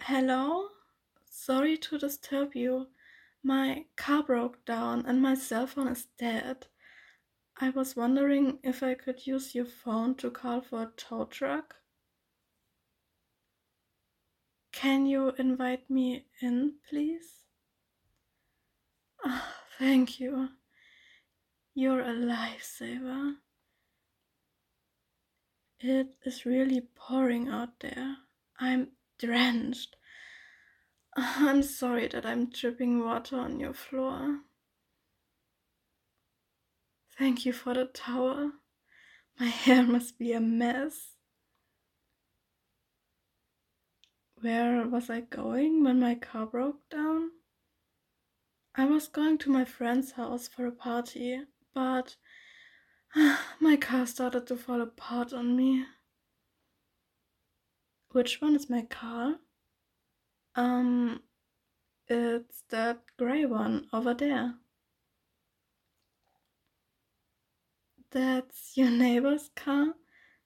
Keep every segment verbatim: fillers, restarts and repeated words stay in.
Hello? Sorry to disturb you. My car broke down and my cell phone is dead. I was wondering if I could use your phone to call for a tow truck. Can you invite me in, please? Ah, thank you. You're a lifesaver. It is really pouring out there. I'm drenched. Ah, I'm sorry that I'm dripping water on your floor. Thank you for the towel. My hair must be a mess. Where was I going when my car broke down? I was going to my friend's house for a party, but my car started to fall apart on me. Which one is my car? Um, it's that gray one over there. That's your neighbor's car?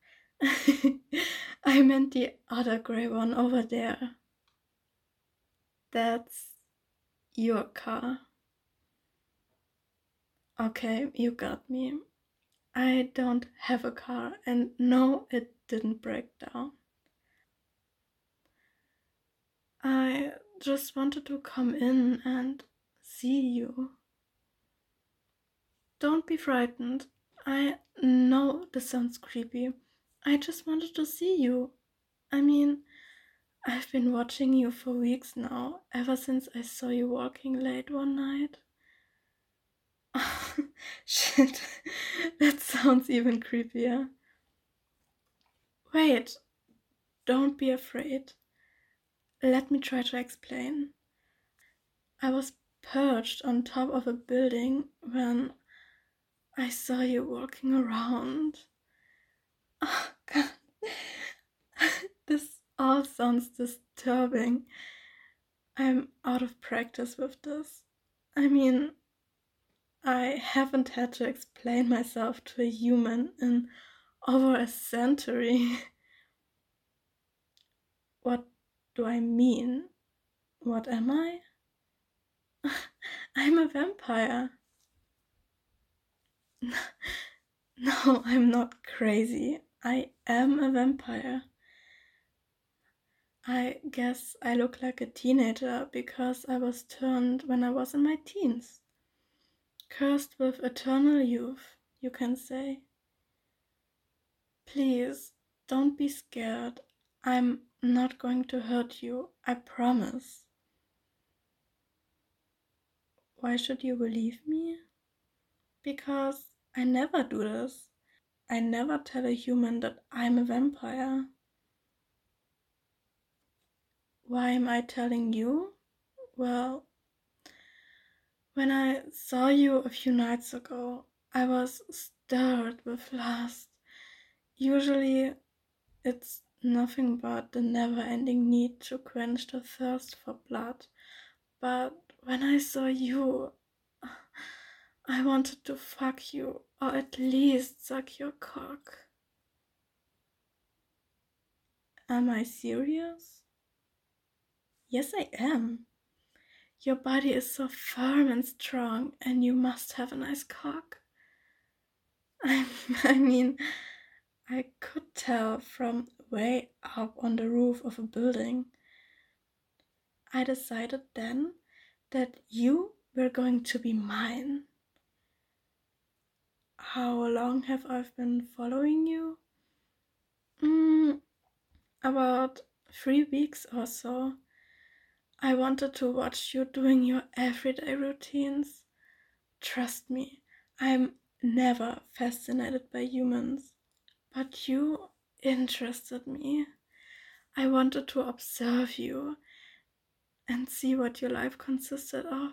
I meant the other gray one over there. That's your car. Okay, you got me. I don't have a car, and no, it didn't break down. I just wanted to come in and see you. Don't be frightened. I know this sounds creepy. I just wanted to see you. I mean, I've been watching you for weeks now, ever since I saw you walking late one night. Shit, that sounds even creepier. Wait, don't be afraid. Let me try to explain. I was perched on top of a building when I saw you walking around. Oh, God. This all sounds disturbing. I'm out of practice with this. I mean, I haven't had to explain myself to a human in over a century. What do I mean? What am I? I'm a vampire. No, I'm not crazy. I am a vampire. I guess I look like a teenager because I was turned when I was in my teens. Cursed with eternal youth, you can say. Please, don't be scared. I'm not going to hurt you, I promise. Why should you believe me? Because I never do this. I never tell a human that I'm a vampire. Why am I telling you? Well, when I saw you a few nights ago, I was stirred with lust. Usually, it's nothing but the never-ending need to quench the thirst for blood. But when I saw you, I wanted to fuck you, or at least suck your cock. Am I serious? Yes, I am. Your body is so firm and strong, and you must have a nice cock. I, I mean, I could tell from way up on the roof of a building. I decided then that you were going to be mine. How long have I been following you? Mm, about three weeks or so. I wanted to watch you doing your everyday routines. Trust me, I'm never fascinated by humans, but you interested me. I wanted to observe you and see what your life consisted of.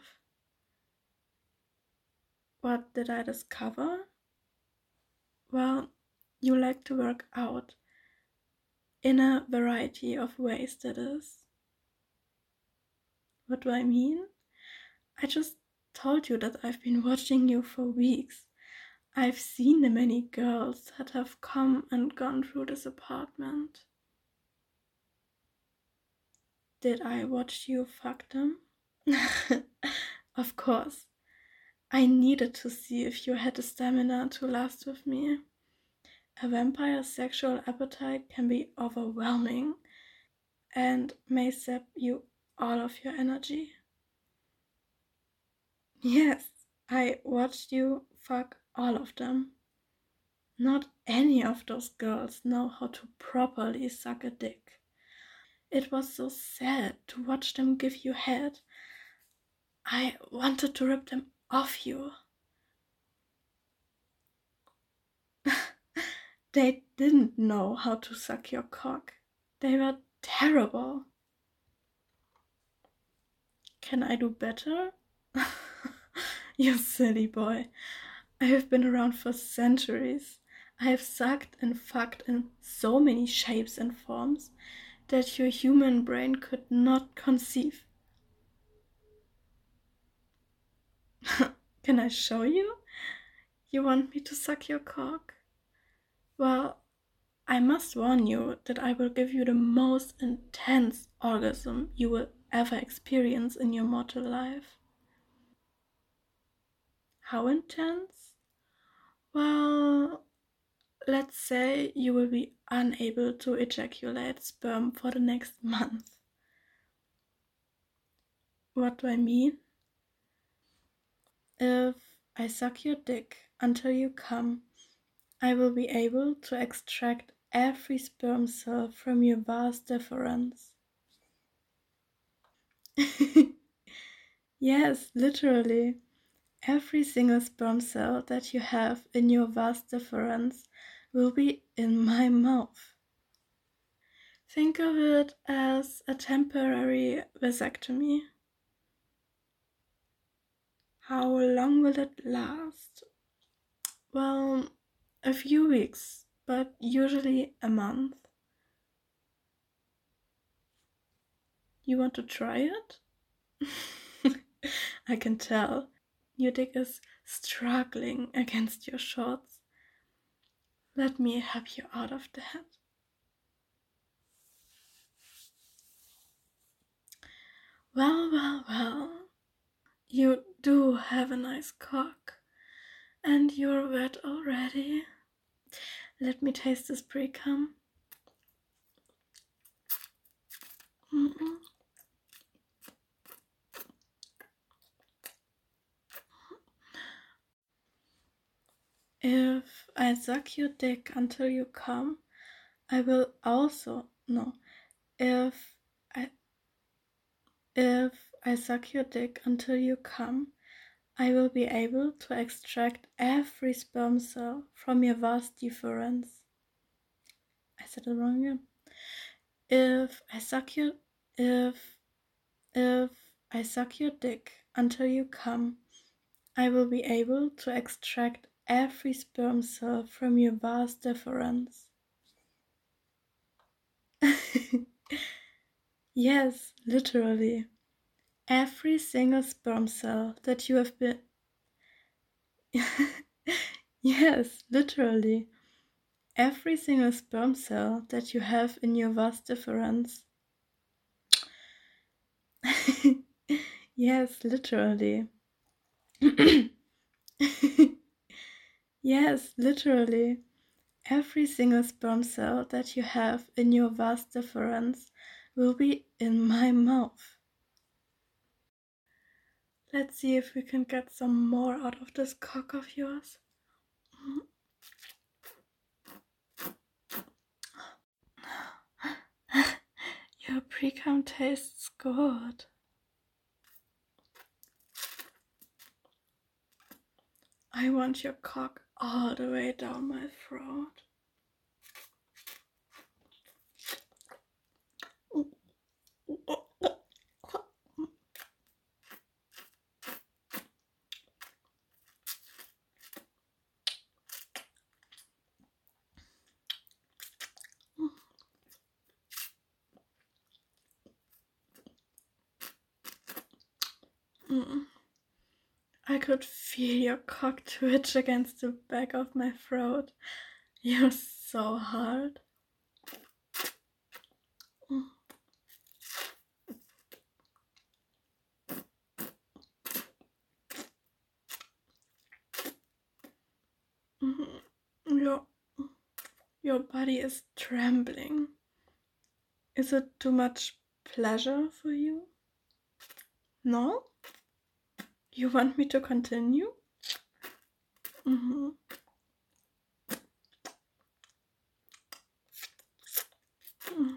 What did I discover? Well, you like to work out in a variety of ways, that is. What do I mean? I just told you that I've been watching you for weeks. I've seen the many girls that have come and gone through this apartment. Did I watch you fuck them? Of course. I needed to see if you had the stamina to last with me. A vampire's sexual appetite can be overwhelming and may sap you all of your energy. Yes, I watched you fuck all of them. Not any of those girls know how to properly suck a dick. It was so sad to watch them give you head. I wanted to rip them off you. They didn't know how to suck your cock. They were terrible. Can I do better? You silly boy. I have been around for centuries. I have sucked and fucked in so many shapes and forms that your human brain could not conceive. Can I show you? You want me to suck your cock? Well, I must warn you that I will give you the most intense orgasm you will ever experience in your mortal life. How intense? Well, let's say you will be unable to ejaculate sperm for the next month. What do I mean? If I suck your dick until you come, I will be able to extract every sperm cell from your vas deferens. Yes, literally. Every single sperm cell that you have in your vas deferens will be in my mouth. Think of it as a temporary vasectomy. How long will it last? Well, a few weeks, but usually a month. You want to try it? I can tell. Your dick is struggling against your shorts. Let me help you out of that. Well, well, well. You do have a nice cock. And you're wet already. Let me taste this pre-cum. Mm-mm. If I suck your dick until you come, I will also no. If I if I suck your dick until you come, I will be able to extract every sperm cell from your vas deferens. I said it wrong again. If I suck your if if I suck your dick until you come, I will be able to extract every sperm cell from your vas deferens. Yes, literally. Every single sperm cell that you have been. Yes, literally. Every single sperm cell that you have in your vas deferens. Yes, literally. Yes, literally. Every single sperm cell that you have in your vas deferens will be in my mouth. Let's see if we can get some more out of this cock of yours. Your pre-cum tastes good. I want your cock all the way down my throat. Mm. I could feel your cock twitch against the back of my throat. You're so hard. body is trembling. Is it too much pleasure for you? No? You want me to continue? Mm-hmm. Mm.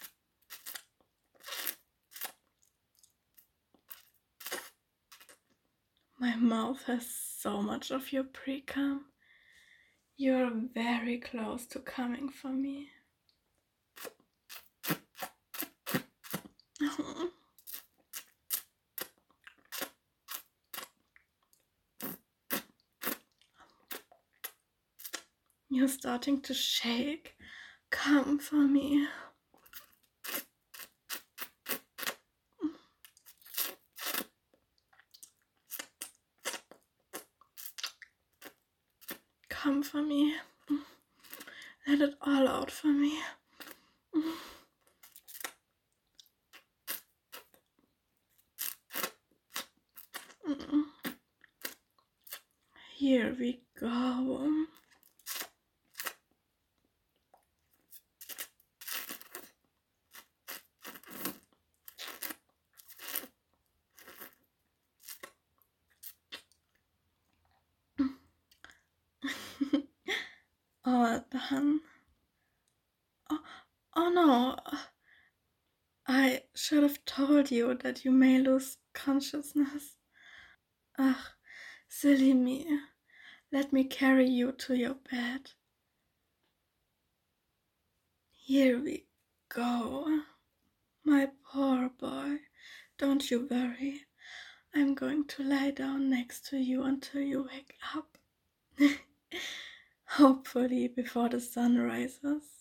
My mouth has so much of your pre-cum. You're very close to coming for me. You're starting to shake. Come for me. Come for me. Let it all out for me. Here we go. Oh, done. Oh, oh no. I should have told you that you may lose consciousness. Ugh, silly me. Let me carry you to your bed. Here we go. My poor boy. Don't you worry. I'm going to lie down next to you until you wake up. Hopefully before the sun rises.